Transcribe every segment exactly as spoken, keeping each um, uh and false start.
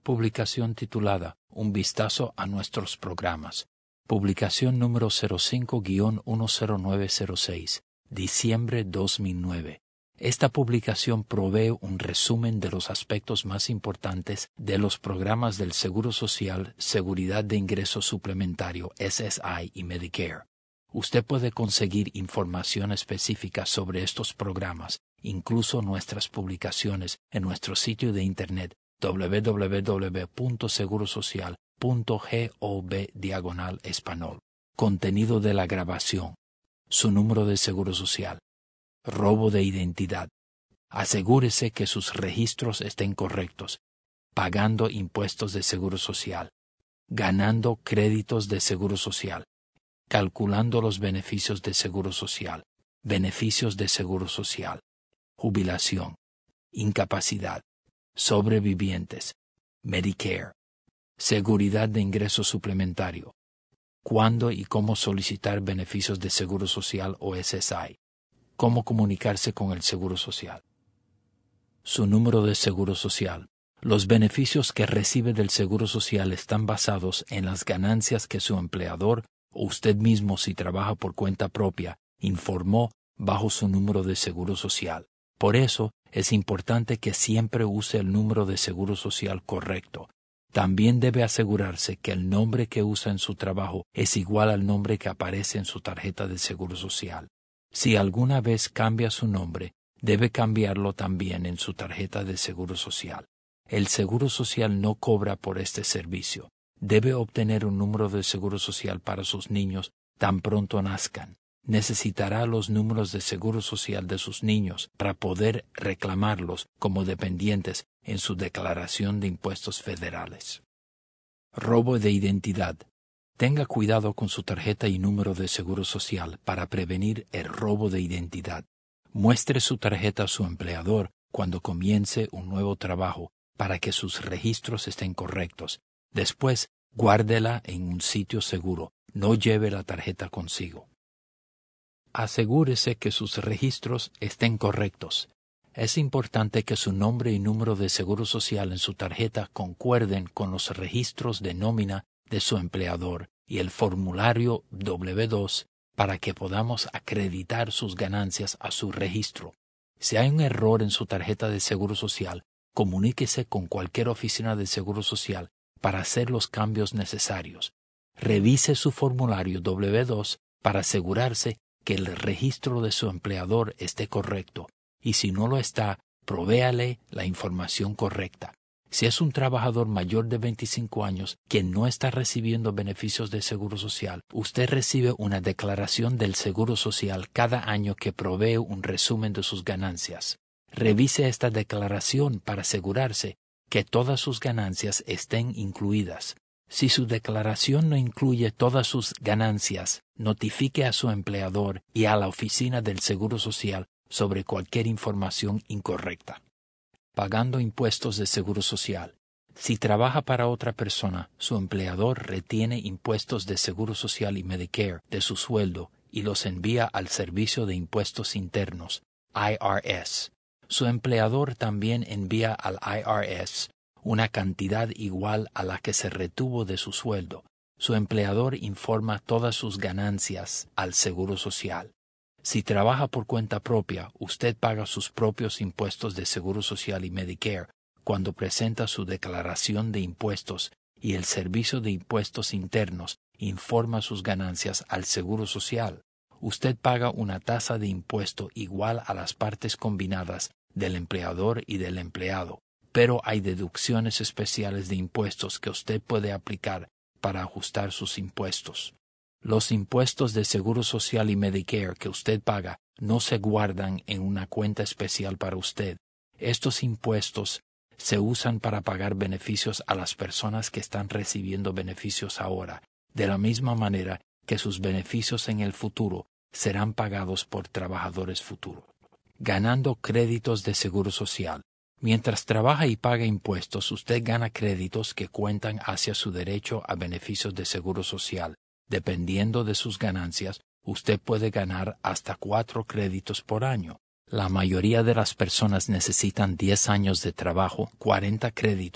Publicación titulada Un vistazo a nuestros programas. Publicación número cero cinco guión uno cero nueve cero seis, diciembre dos mil nueve. Esta publicación provee un resumen de los aspectos más importantes de los programas del Seguro Social, Seguridad de Ingreso Suplementario, S S I y Medicare. Usted puede conseguir información específica sobre estos programas, incluso nuestras publicaciones, en nuestro sitio de internet w w w punto seguro social punto gov diagonal español. Contenido de la grabación. Su número de seguro social. Robo de identidad. Asegúrese que sus registros estén correctos. Pagando impuestos de seguro social. Ganando créditos de seguro social. Calculando los beneficios de seguro social. Beneficios de seguro social. Jubilación. Incapacidad. Sobrevivientes. Medicare. Seguridad de ingreso suplementario. Cuándo y cómo solicitar beneficios de seguro social o S S I. Cómo comunicarse con el seguro social. Su número de seguro social. Los beneficios que recibe del seguro social están basados en las ganancias que su empleador o usted mismo, si trabaja por cuenta propia, informó bajo su número de seguro social. Por eso, es importante que siempre use el número de seguro social correcto. También debe asegurarse que el nombre que usa en su trabajo es igual al nombre que aparece en su tarjeta de seguro social. Si alguna vez cambia su nombre, debe cambiarlo también en su tarjeta de seguro social. El seguro social no cobra por este servicio. Debe obtener un número de seguro social para sus niños tan pronto nazcan. Necesitará los números de seguro social de sus niños para poder reclamarlos como dependientes en su declaración de impuestos federales. Robo de identidad. Tenga cuidado con su tarjeta y número de seguro social para prevenir el robo de identidad. Muestre su tarjeta a su empleador cuando comience un nuevo trabajo para que sus registros estén correctos. Después, guárdela en un sitio seguro. No lleve la tarjeta consigo. Asegúrese que sus registros estén correctos. Es importante que su nombre y número de seguro social en su tarjeta concuerden con los registros de nómina de su empleador y el formulario doble u dos para que podamos acreditar sus ganancias a su registro. Si hay un error en su tarjeta de seguro social, comuníquese con cualquier oficina de seguro social para hacer los cambios necesarios. Revise su formulario doble u dos para asegurarse que el registro de su empleador esté correcto, y si no lo está, provéale la información correcta. Si es un trabajador mayor de veinticinco años que no está recibiendo beneficios de seguro social, usted recibe una declaración del seguro social cada año que provee un resumen de sus ganancias. Revise esta declaración para asegurarse que todas sus ganancias estén incluidas. Si su declaración no incluye todas sus ganancias, notifique a su empleador y a la oficina del Seguro Social sobre cualquier información incorrecta. Pagando impuestos de seguro social. Si trabaja para otra persona, su empleador retiene impuestos de seguro social y Medicare de su sueldo y los envía al Servicio de Impuestos Internos, I R S. Su empleador también envía al I R S una cantidad igual a la que se retuvo de su sueldo. Su empleador informa todas sus ganancias al Seguro Social. Si trabaja por cuenta propia, usted paga sus propios impuestos de Seguro Social y Medicare cuando presenta su declaración de impuestos y el Servicio de Impuestos Internos informa sus ganancias al Seguro Social. Usted paga una tasa de impuesto igual a las partes combinadas del empleador y del empleado. Pero hay deducciones especiales de impuestos que usted puede aplicar para ajustar sus impuestos. Los impuestos de Seguro Social y Medicare que usted paga no se guardan en una cuenta especial para usted. Estos impuestos se usan para pagar beneficios a las personas que están recibiendo beneficios ahora, de la misma manera que sus beneficios en el futuro serán pagados por trabajadores futuros. Ganando créditos de Seguro Social. Mientras trabaja y paga impuestos, usted gana créditos que cuentan hacia su derecho a beneficios de seguro social. Dependiendo de sus ganancias, usted puede ganar hasta cuatro créditos por año. La mayoría de las personas necesitan diez años de trabajo, cuarenta créditos,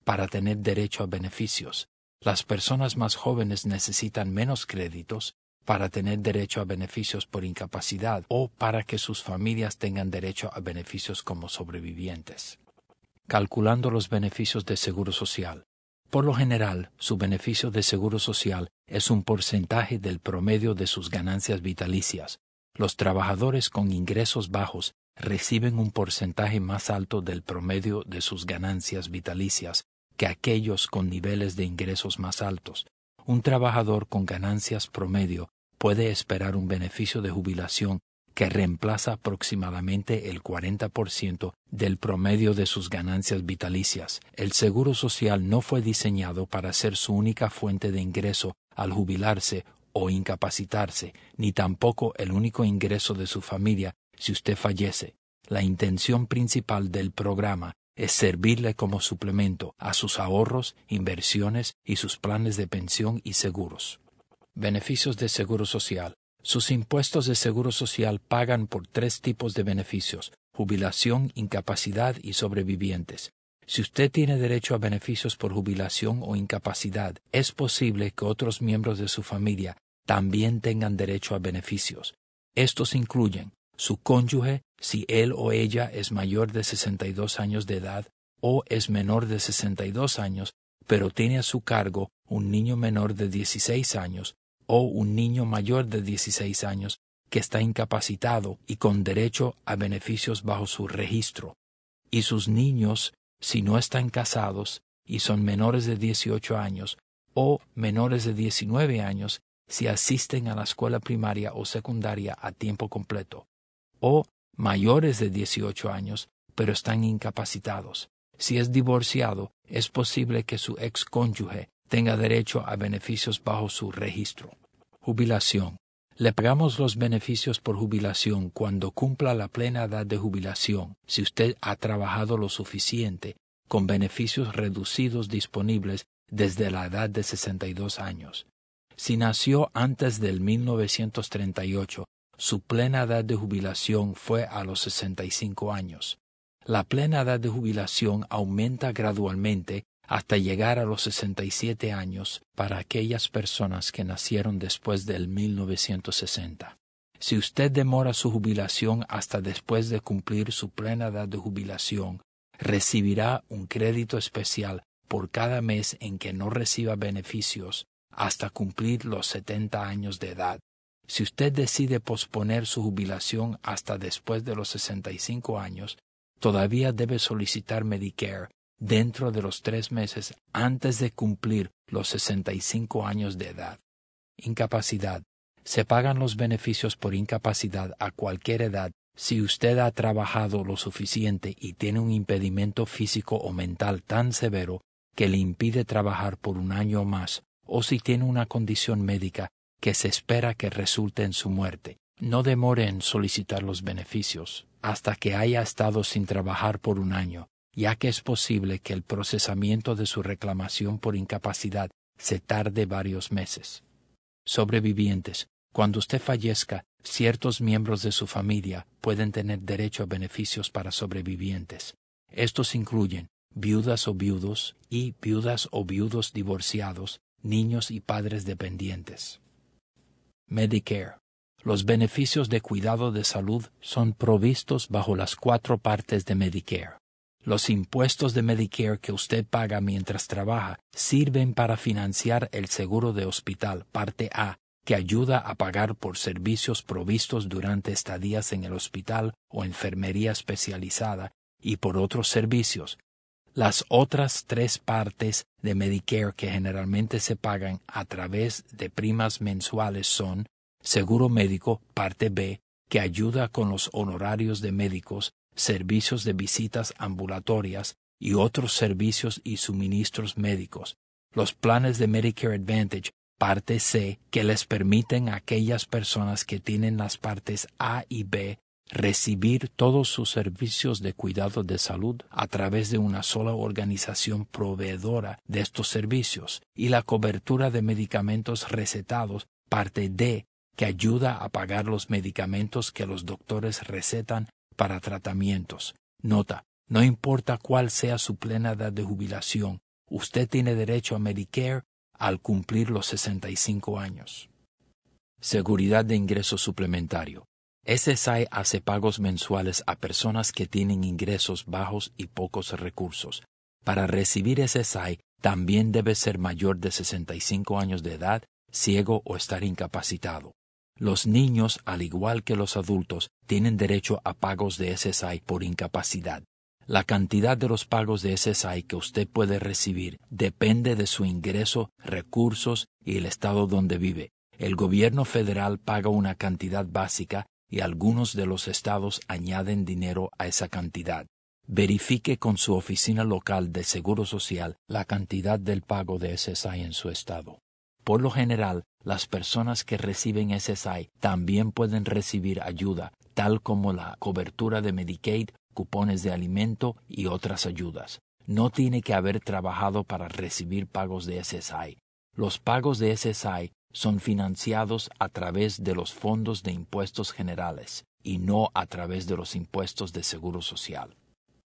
para tener derecho a beneficios. Las personas más jóvenes necesitan menos créditos para tener derecho a beneficios por incapacidad o para que sus familias tengan derecho a beneficios como sobrevivientes. Calculando los beneficios de Seguro Social. Por lo general, su beneficio de Seguro Social es un porcentaje del promedio de sus ganancias vitalicias. Los trabajadores con ingresos bajos reciben un porcentaje más alto del promedio de sus ganancias vitalicias que aquellos con niveles de ingresos más altos. Un trabajador con ganancias promedio puede esperar un beneficio de jubilación que reemplaza aproximadamente el cuarenta por ciento del promedio de sus ganancias vitalicias. El Seguro Social no fue diseñado para ser su única fuente de ingreso al jubilarse o incapacitarse, ni tampoco el único ingreso de su familia si usted fallece. La intención principal del programa es servirle como suplemento a sus ahorros, inversiones y sus planes de pensión y seguros. Beneficios de Seguro Social. Sus impuestos de Seguro Social pagan por tres tipos de beneficios: jubilación, incapacidad y sobrevivientes. Si usted tiene derecho a beneficios por jubilación o incapacidad, es posible que otros miembros de su familia también tengan derecho a beneficios. Estos incluyen su cónyuge, si él o ella es mayor de sesenta y dos años de edad o es menor de sesenta y dos años, pero tiene a su cargo un niño menor de dieciséis años, o un niño mayor de dieciséis años que está incapacitado y con derecho a beneficios bajo su registro, y sus niños si no están casados y son menores de dieciocho años o menores de diecinueve años si asisten a la escuela primaria o secundaria a tiempo completo, o mayores de dieciocho años pero están incapacitados. Si es divorciado, es posible que su excónyuge tenga derecho a beneficios bajo su registro. Jubilación. Le pagamos los beneficios por jubilación cuando cumpla la plena edad de jubilación, si usted ha trabajado lo suficiente, con beneficios reducidos disponibles desde la edad de sesenta y dos años. Si nació antes del mil novecientos treinta y ocho, su plena edad de jubilación fue a los sesenta y cinco años. La plena edad de jubilación aumenta gradualmente hasta llegar a los sesenta y siete años para aquellas personas que nacieron después del mil novecientos sesenta. Si usted demora su jubilación hasta después de cumplir su plena edad de jubilación, recibirá un crédito especial por cada mes en que no reciba beneficios hasta cumplir los setenta años de edad. Si usted decide posponer su jubilación hasta después de los sesenta y cinco años, todavía debe solicitar Medicare dentro de los tres meses antes de cumplir los sesenta y cinco años de edad. Incapacidad. Se pagan los beneficios por incapacidad a cualquier edad si usted ha trabajado lo suficiente y tiene un impedimento físico o mental tan severo que le impide trabajar por un año o más, o si tiene una condición médica que se espera que resulte en su muerte. No demore en solicitar los beneficios hasta que haya estado sin trabajar por un año, ya que es posible que el procesamiento de su reclamación por incapacidad se tarde varios meses. Sobrevivientes. Cuando usted fallezca, ciertos miembros de su familia pueden tener derecho a beneficios para sobrevivientes. Estos incluyen viudas o viudos y viudas o viudos divorciados, niños y padres dependientes. Medicare. Los beneficios de cuidado de salud son provistos bajo las cuatro partes de Medicare. Los impuestos de Medicare que usted paga mientras trabaja sirven para financiar el seguro de hospital, parte A, que ayuda a pagar por servicios provistos durante estadías en el hospital o enfermería especializada y por otros servicios. Las otras tres partes de Medicare que generalmente se pagan a través de primas mensuales son seguro médico, parte B, que ayuda con los honorarios de médicos, servicios de visitas ambulatorias y otros servicios y suministros médicos. Los planes de Medicare Advantage, parte C, que les permiten a aquellas personas que tienen las partes A y B recibir todos sus servicios de cuidado de salud a través de una sola organización proveedora de estos servicios, y la cobertura de medicamentos recetados, parte D, que ayuda a pagar los medicamentos que los doctores recetan para tratamientos. Nota: no importa cuál sea su plena edad de jubilación, Usted tiene derecho a Medicare al cumplir los sesenta y cinco años. Seguridad de ingreso suplementario. S S I hace pagos mensuales a personas que tienen ingresos bajos y pocos recursos. Para recibir S S I, también debe ser mayor de sesenta y cinco años de edad, ciego o estar incapacitado. Los niños, al igual que los adultos, tienen derecho a pagos de S S I por incapacidad. La cantidad de los pagos de S S I que usted puede recibir depende de su ingreso, recursos y el estado donde vive. El gobierno federal paga una cantidad básica y algunos de los estados añaden dinero a esa cantidad. Verifique con su oficina local de Seguro Social la cantidad del pago de S S I en su estado. Por lo general, las personas que reciben S S I también pueden recibir ayuda, tal como la cobertura de Medicaid, cupones de alimento y otras ayudas. No tiene que haber trabajado para recibir pagos de S S I. Los pagos de S S I son financiados a través de los fondos de impuestos generales y no a través de los impuestos de Seguro Social.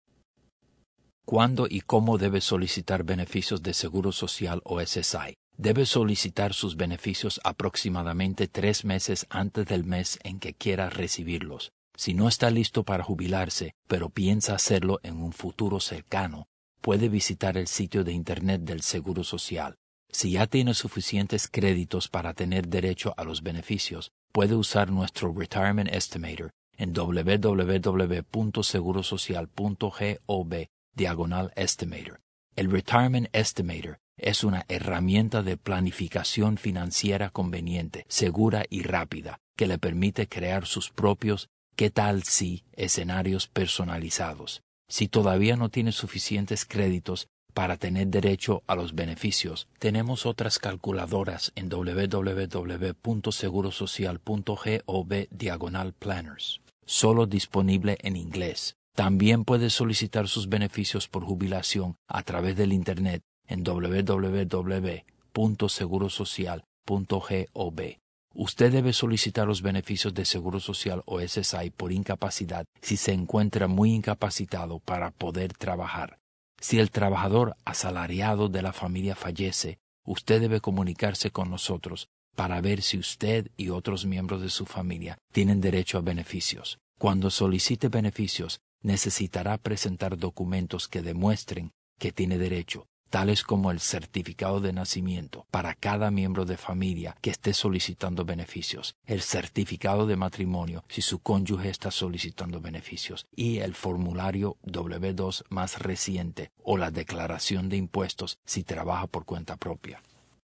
¿Cuándo y cómo debe solicitar beneficios de Seguro Social o S S I? Debe solicitar sus beneficios aproximadamente tres meses antes del mes en que quiera recibirlos. Si no está listo para jubilarse, pero piensa hacerlo en un futuro cercano, puede visitar el sitio de Internet del Seguro Social. Si ya tiene suficientes créditos para tener derecho a los beneficios, puede usar nuestro Retirement Estimator en w w w punto seguro social punto gov diagonal estimator. El Retirement Estimator es una herramienta de planificación financiera conveniente, segura y rápida que le permite crear sus propios ¿qué tal si? Escenarios personalizados. Si todavía no tiene suficientes créditos para tener derecho a los beneficios, tenemos otras calculadoras en w w w punto seguro social punto gov diagonal planners, solo disponible en inglés. También puede solicitar sus beneficios por jubilación a través del Internet en w w w punto seguro social punto gov. Usted debe solicitar los beneficios de Seguro Social o S S I por incapacidad si se encuentra muy incapacitado para poder trabajar. Si el trabajador asalariado de la familia fallece, usted debe comunicarse con nosotros para ver si usted y otros miembros de su familia tienen derecho a beneficios. Cuando solicite beneficios, necesitará presentar documentos que demuestren que tiene derecho, tales como el certificado de nacimiento para cada miembro de familia que esté solicitando beneficios, el certificado de matrimonio si su cónyuge está solicitando beneficios y el formulario doble u dos más reciente o la declaración de impuestos si trabaja por cuenta propia.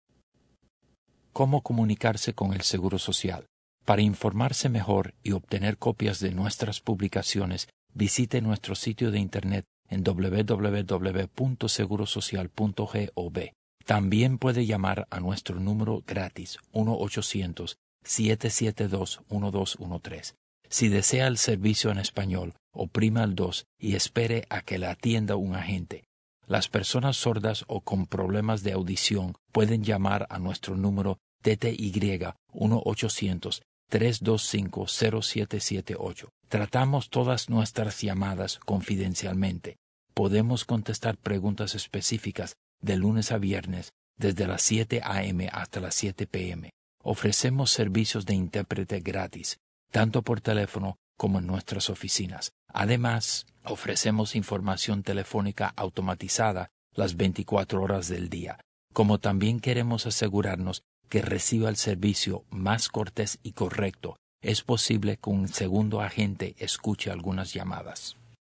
¿Cómo comunicarse con el Seguro Social? Para informarse mejor y obtener copias de nuestras publicaciones, visite nuestro sitio de Internet en w w w punto seguro social punto gov. También puede llamar a nuestro número gratis uno ochocientos, siete siete dos, uno dos uno tres. Si desea el servicio en español, oprima el dos y espere a que le atienda un agente. Las personas sordas o con problemas de audición pueden llamar a nuestro número T T Y uno ochocientos, tres dos cinco, cero siete siete ocho. Tratamos todas nuestras llamadas confidencialmente. Podemos contestar preguntas específicas de lunes a viernes desde las siete a m hasta las siete p m Ofrecemos servicios de intérprete gratis, tanto por teléfono como en nuestras oficinas. Además, ofrecemos información telefónica automatizada las veinticuatro horas del día, como también queremos asegurarnos que reciba el servicio más cortés y correcto. Es posible que un segundo agente escuche algunas llamadas.